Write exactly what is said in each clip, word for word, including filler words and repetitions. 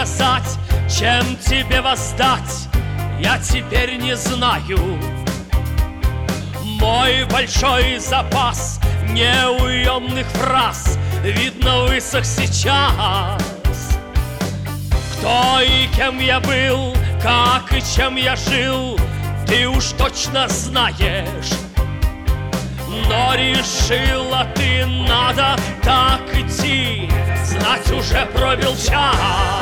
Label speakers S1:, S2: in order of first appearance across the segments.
S1: сказать, чем тебе воздать, я теперь не знаю. Мой большой запас неуемных фраз, видно, высох сейчас. Кто и кем я был, как и чем я жил, ты уж точно знаешь. Но решила ты, надо так идти, знать уже пробил час.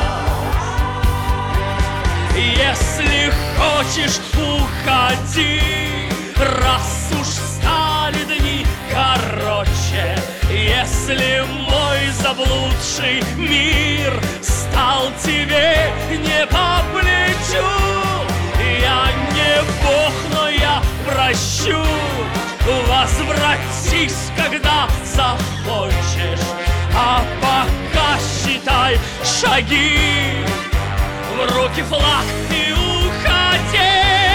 S1: Если хочешь, уходи, раз уж стали дни короче. Если мой заблудший мир стал тебе не по плечу, я не Бог, но я прощу. Возвратись, когда захочешь, а пока считай шаги, в руки флаг и уходи.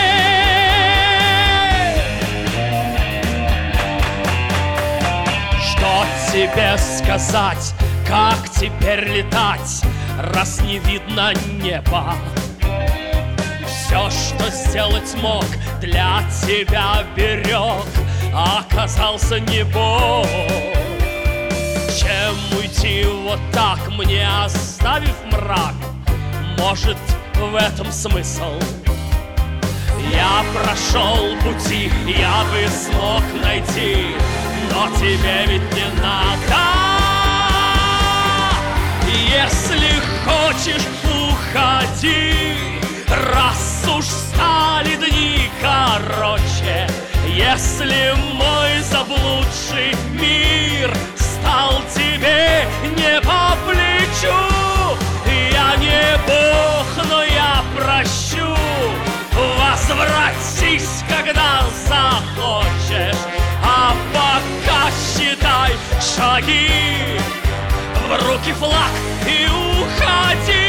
S1: Что тебе сказать, как теперь летать, раз не видно неба? Все, что сделать мог, для тебя берег, оказался не Бог. Чем уйти вот так, мне оставив мрак? Может, в этом смысл? Я прошел пути, я бы смог найти, но тебе ведь не надо. Если хочешь, уходи, раз уж стали дни короче. Если мой заблудший мир стал тебе не по плечу, я не Бог, но я прощу. Возвратись, когда захочешь, а пока считай шаги, в руки флаг и уходи.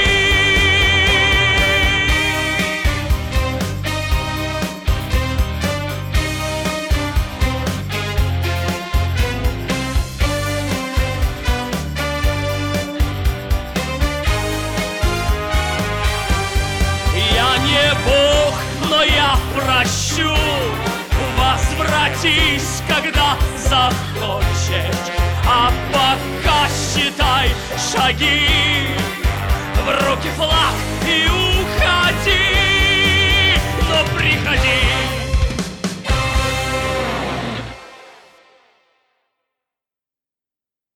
S1: Бог, но я прощу. Возвратись, когда захочешь, а пока считай шаги, в руки флаг и уходи.